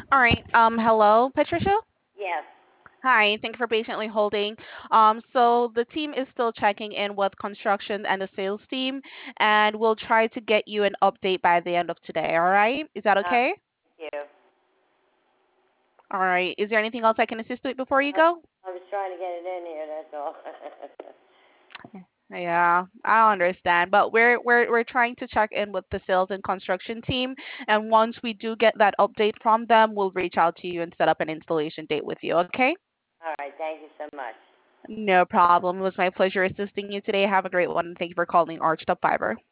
All right. Hello, Patricia. Yes. Hi. Thank you for patiently holding. So the team is still checking in with construction and the sales team, and we'll try to get you an update by the end of today. All right? Is that okay? Thank you. All right. Is there anything else I can assist with before you go? I was trying to get it in here. That's all. Yeah, I understand, but we're trying to check in with the sales and construction team, and once we do get that update from them, we'll reach out to you and set up an installation date with you. Okay? All right. Thank you so much. No problem. It was my pleasure assisting you today. Have a great one, and thank you for calling Archtop Fiber.